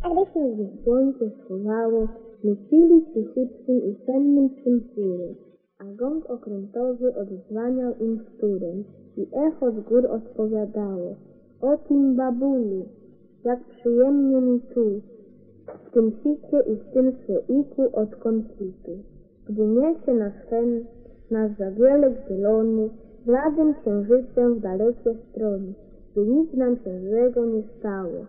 A gdy się już słońce schowało, my pili cichutkim i sennym swym chórem, a gong okrętowy odzwaniał im wtórem i echo z gór odpowiadało: o tym babulu, jak przyjemnie mi tu, w tym sicie i w tym słoiku od konfitu, gdy niesie nasz zawielek zielony, bladym księżycem w dalekie strony, by nic nam się złego nie stało.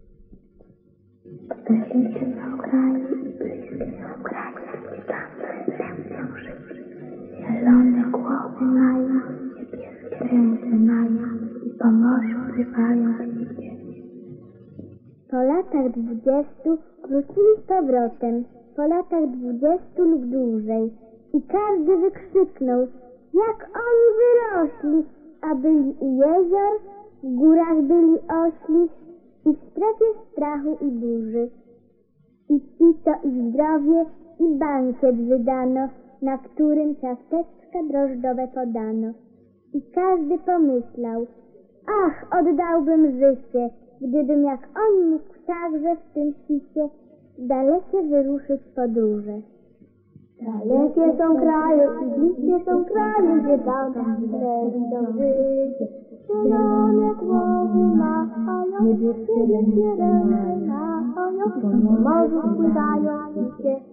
Oddaliśmy na kraju i bliskie są kraje, tam ręce życzy. Zielone głowy mają, niebieskie ręce mają i po morzu pływają liście. Po latach 20 wrócili z powrotem, po latach 20 lub dłużej, i każdy wykrzyknął, jak oni wyrośli, a byli u jezior, w górach byli ośli i w strefie strachu i burzy. I pito i zdrowie i bankiet wydano, na którym ciasteczka drożdżowe podano. I każdy pomyślał, ach, oddałbym życie, gdybym jak on mógł także w tym świcie dalekie wyruszyć podróże. Dalekie są kraje i bliskie są kraje, gdzie tam do życia. Zielone głowy machają, niebieskie ręce machają, po morzu pływają liście.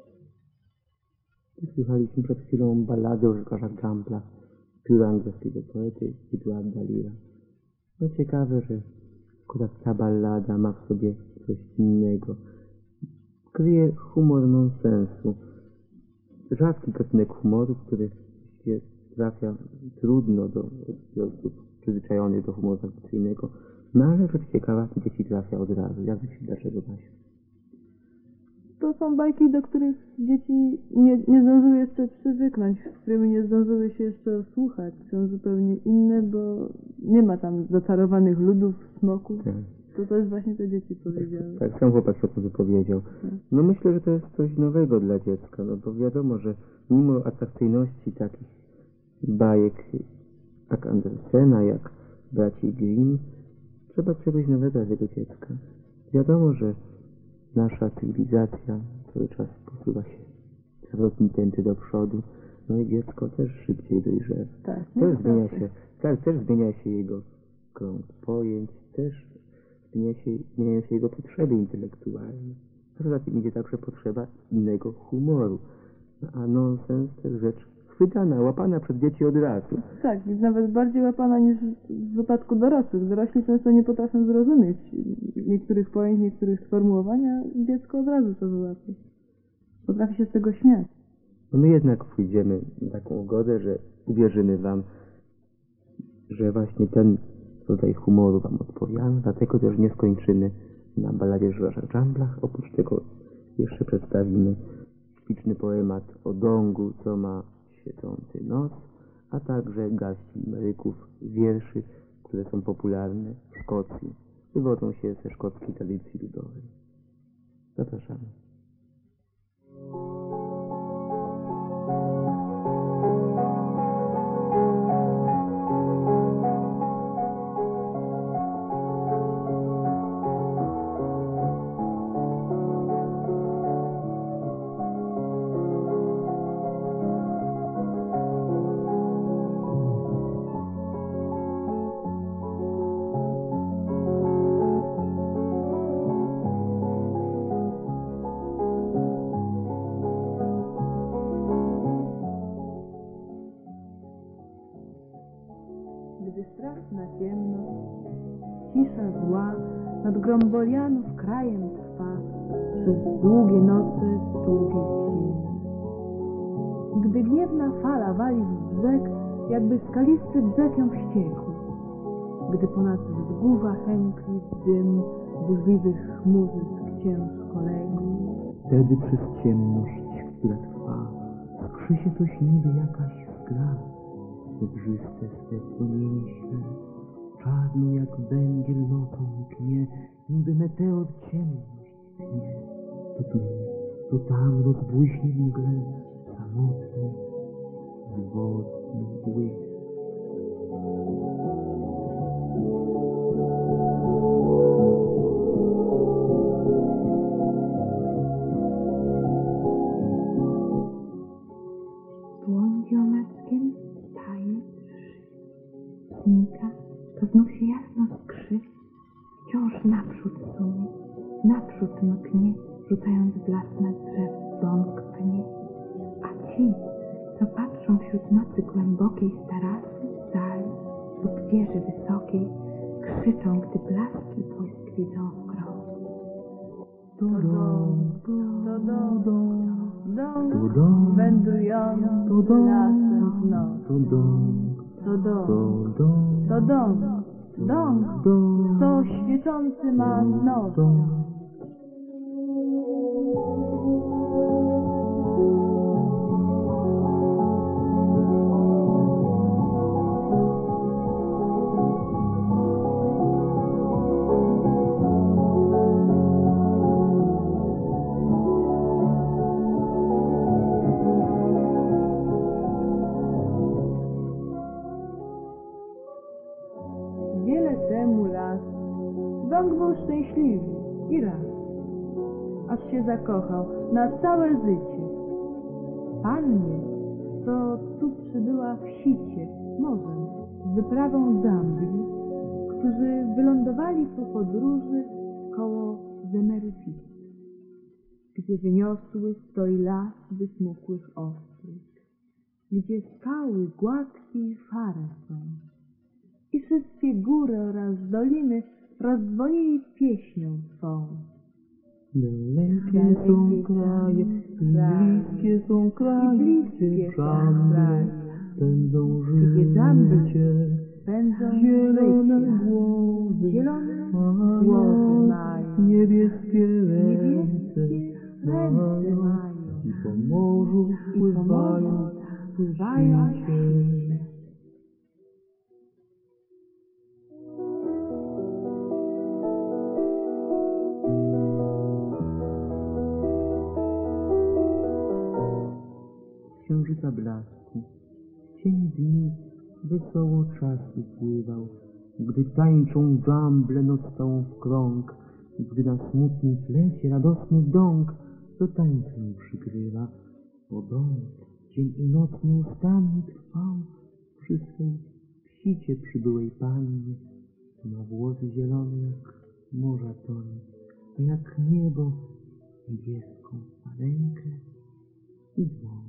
Słuchaliśmy przed chwilą ballady o rzekarzach Gamblach, pióra angielskiego poety Edwarda Leara. No ciekawe, że akurat ta ballada ma w sobie coś innego. Kryje humor nonsensu. Rzadki gatunek humoru, który się trafia trudno do osób przyzwyczajonych do humoru tradycyjnego, no ale rzecz ciekawa, dzieci trafia od razu. Jak myślisz, dlaczego, Basiu? To są bajki, do których dzieci nie zdążyły jeszcze przywyknąć, z którymi nie zdążyły się jeszcze słuchać. Są zupełnie inne, bo nie ma tam zaczarowanych ludów, smoków. Tak. To też właśnie te dzieci powiedziały. Tak, sam chłopak się o to wypowiedział. No myślę, że to jest coś nowego dla dziecka, no bo wiadomo, że mimo atrakcyjności takich bajek jak Andersena, jak braci Grimm, trzeba czegoś nowego dla tego dziecka. Wiadomo, że nasza cywilizacja cały czas posuwa się zawrotni tęty do przodu, no i dziecko też szybciej dojrzewa. Też zmienia się jego krąg pojęć, też zmieniają się jego potrzeby intelektualne. Poza tym idzie także potrzeba innego humoru. A nonsens to jest rzecz chwytana, łapana przez dzieci od razu. Tak, i nawet bardziej łapana niż w wypadku dorosłych. Dorośli często nie potrafią zrozumieć niektórych pojęć, niektórych sformułowań, a dziecko od razu to wyłapie. Potrafi się z tego śmiać. No my jednak pójdziemy na taką ugodę, że uwierzymy wam, że właśnie ten rodzaj humoru wam odpowiada, dlatego też nie skończymy na balladzie o Gamblach. Oprócz tego jeszcze przedstawimy śliczny poemat o Dongu, co ma świecący nos, a także garści limeryków, wierszy, które są popularne w Szkocji, wywodzą się ze szkockiej tradycji ludowej. Zapraszamy. Gdy straszna ciemność, cisza zła nad Grombolianów krajem trwa przez długie noce, długie dni. Gdy gniewna fala wali w brzeg, jakby skalisty brzeg ją wściekł. Gdy ponad wzgórza chętli dym burzliwych chmurzysk ciężko legł. Wtedy przez ciemność, która trwa, skrzy się coś niby jakaś skra. Zebrzyste swe płomienie śle, czarno jak węgiel nocą mknie, niby meteor ciemność tnie. To tu, to tam rozbłyśnie w mgle, samotny, żywotny błysk. naprzód sunie, naprzód mknie, rzucając blask na drzew, bąk pnie. A ci, co patrzą wśród nocy głębokiej z tarasu, sali lub wieży wysokiej, krzyczą, gdy blaski i błysk widzą w krąg. Wędrujący lasem w noc. To dąg, co świecący ma nos. Wiele temu lat dąg był szczęśliwy i raz, aż się zakochał na całe życie. Pannie, co tu przybyła w sicie, morzem, z wyprawą dambli, którzy wylądowali po podróży koło Zemeryfisu, gdzie wyniosły stoi las wysmukłych ostróg, gdzie skały gładkie i szare są. I wszystkie góry oraz doliny rozdzwonili pieśnią swą. Dalekie są kraje, bliskie są kraje, gdzie żambry pędzą życie, zielone głowy mają, niebieskie ręce mają, i po morzu pływają świecie. Księżyca blasku, cień dni wesoło czas upływał, gdy tańczą żamble noc całą w krąg, gdy na smutnym tlecie radosny dąg do tańcem przygrywa. O dąg, dzień i noc nieustannie trwał przy swej psicie przybyłej pannie. Ma włosy zielone jak morza tonie, a jak niebo niebieską rękę i dłoń.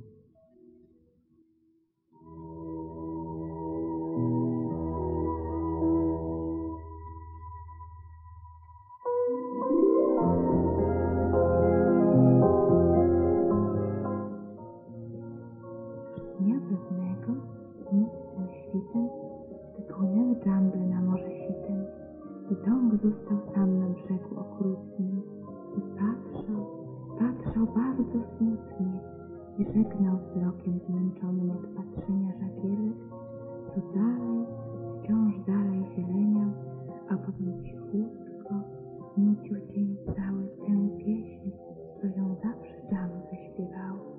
Dnia pewnego, smutnym świtem, wypłynęły żamble na morze sitem i dąg został sam na brzegu okrutnym i patrzał bardzo smutnie i żegnał wzrokiem zmęczonym od patrzenia żagielek, co dalej, wciąż dalej zieleniał, a potem cichutko nucił dzień cały tę pieśń, co ją zawsze żamble śpiewały.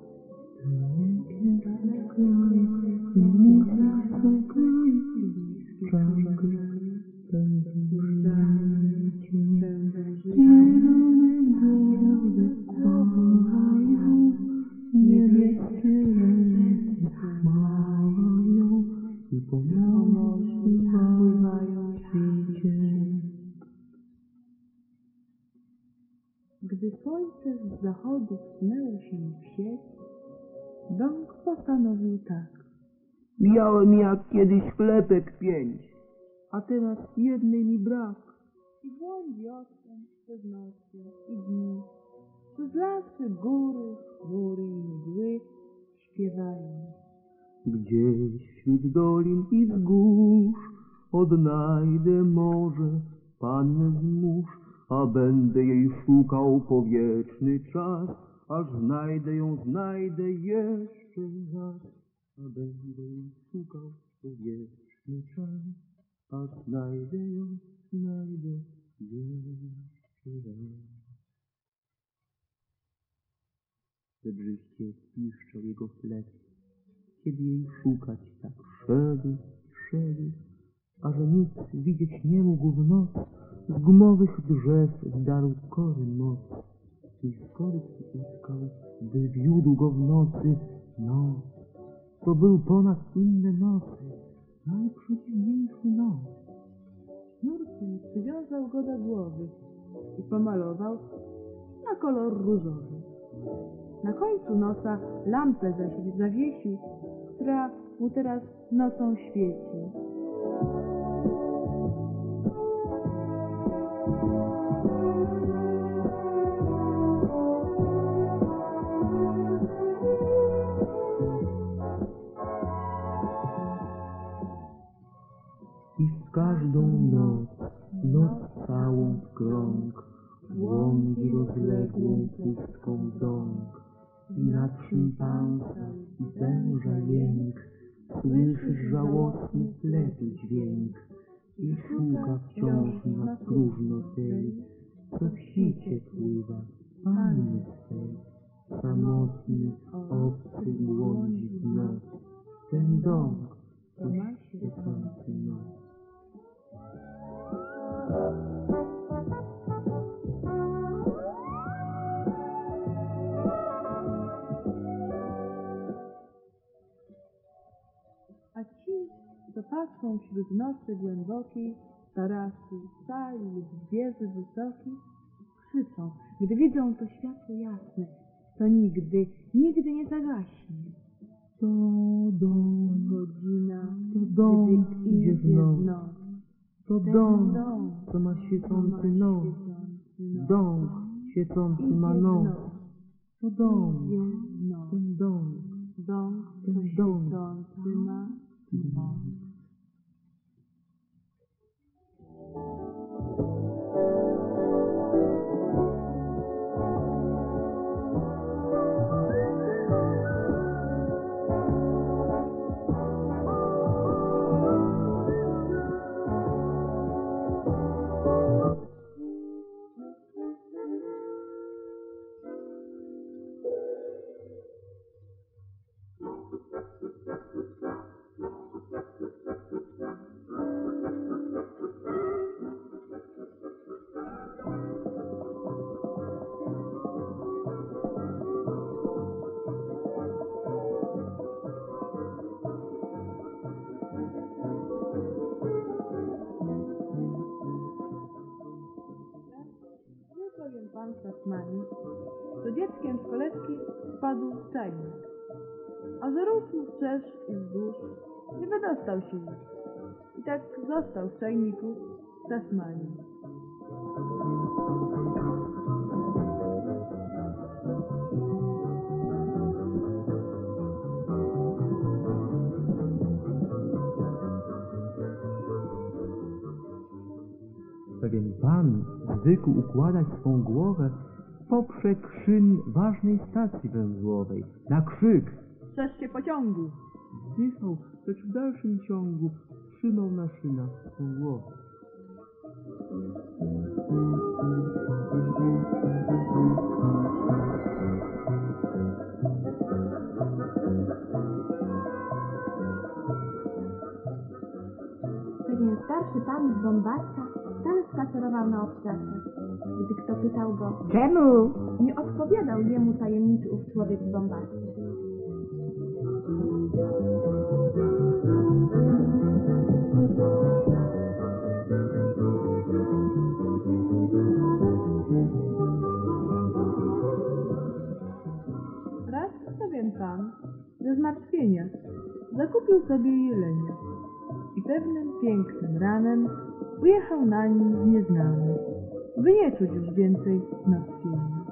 Gdy słońce z zachodu wsunęło się w sieć, dąg postanowił tak. Miałem jak kiedyś chlebek 5, a teraz jednej mi brak. I błądzi odtąd przez noce i dni, przez lasy, góry, chmury i mgły śpiewają. Gdzieś wśród dolin i wzgórz odnajdę może pannę z mórz, a będę jej szukał po wieczny czas, aż znajdę ją, znajdę jeszcze raz. A będę jej szukał po wieczny czas, aż znajdę ją, znajdę jeszcze raz. Zebrzyście piszczał jego flet, kiedy jej szukać tak szedł, a że nic widzieć nie mógł w noc, z gumowych drzew zdarł kory moc i z kory uciskał, by wiódł go w nocy noc. To był ponad inne nocy, najprzedziwniejszy noc. Sznurkiem przywiązał go do głowy pomalował na kolor różowy. Na końcu nosa lampę zawiesił, która mu teraz nocą świeci. I w każdą noc całą w krąg, błądzi rozległą pustką dąg. I nad szympansa i węża jęk, słyszysz żałosny ślepy dźwięk. I szuka wciąż na próżno tej, co w sicie pływa, panny swej. Samotny, obcy błądzi w noc, ten dąg, co ma świecący nos. A ci, co patrzą wśród nocy głębokiej, tarasu, sali lub wieży wysokich, krzyczą, gdy widzą to światło jasne, to nigdy nie zagaśnie. To dom, Godzina, to dom gdy idzie w noc. To Ten dom, dom, co ma świecący nos. Dom świecący ma nos. To dom, Idzie noc. ten dom, Dom, ten co dom. świecący ma nos. Pewien pan z Tasmanii, to dzieckiem z kolebki wpadł w czajnik, a że rósł wszerz i wzdłuż, nie wydostał się już. I tak został w czajniku w Tasmanii. Pewien pan zwykł układać swą głowę poprzek szyn ważnej stacji węzłowej. Na krzyk Strzeż się pociągu! wzdychał, lecz w dalszym ciągu trzymał na szynach swą głowę. Pewien starszy pan z Bombasta wcale spacerował na obcasach. Gdy kto pytał go, Czemu? nie odpowiadał jemu tajemniczy ów człowiek z Bombasty. Raz pewien pan ze zmartwienia zakupił sobie jelenia i pewnym pięknym ranem ujechał na nim nieznany, by nie czuć już więcej zmartwienia.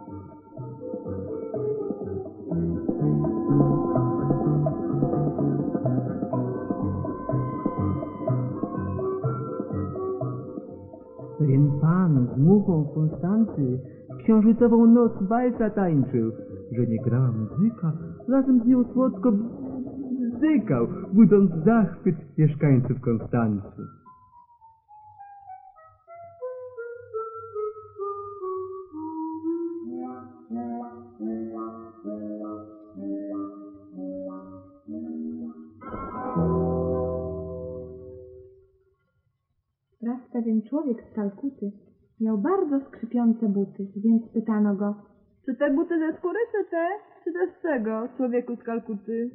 Pewien pan z muchą Konstancy w księżycową noc walca tańczył, że nie grała muzyka, razem z nią słodko bzykał, budząc zachwyt mieszkańców Konstancy. Raz pewien człowiek z Kalkuty miał bardzo skrzypiące buty, więc pytano go, Czy te buty ze skóry, czy te z czego, człowieku z Kalkuty?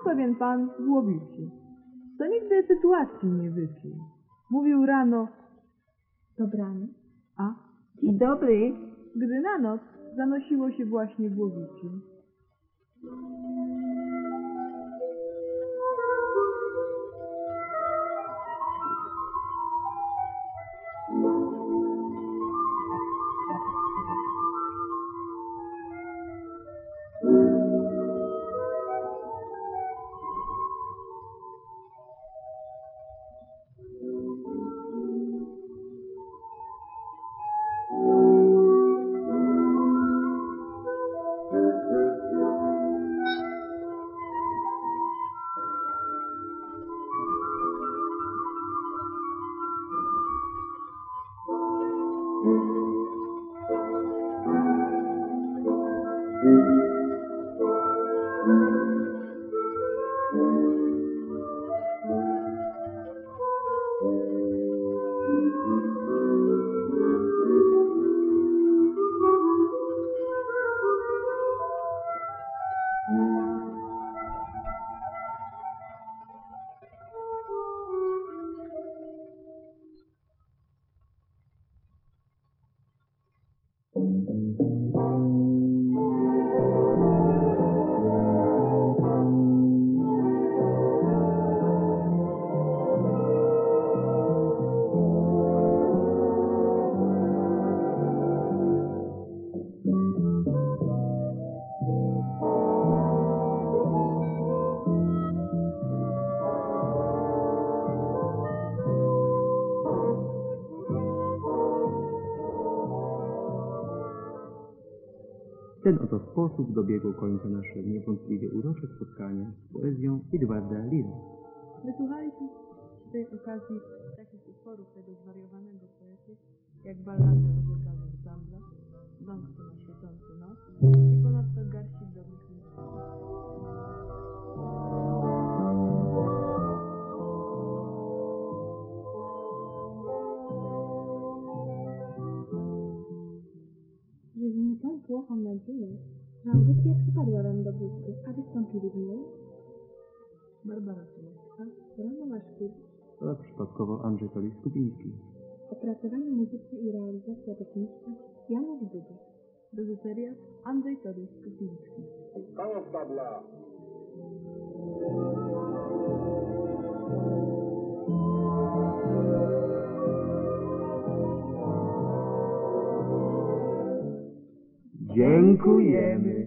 pewien pan w Łowicy, co nigdy sytuacji nie wypił. Mówił rano, Dobrany. a Dzień dobry. gdy na noc zanosiło się właśnie w Łowicy. W ten oto sposób dobiegło końca nasze niewątpliwie urocze spotkanie z poezją Edwarda Leara. Wysłuchaliśmy przy tej okazji takich utworów tego zwariowanego poety, jak ballady o zegarach w Zamblach, Dąsku na świecący nos i ponadto garści drobnych literów. Jeżeli tę płochą nadzieję, że audycja przypadła wam do gustu, a wystąpili w niej Barbara Solecka, Rano Maszkiewicz, A przypadkowo Andrzej Tolik-Skupiński. opracowanie muzyczne i realizacja techniczna Janusz Dudek. reżyseria Andrzej Tolik-Skupiński. Koniec tabla. Dziękujemy.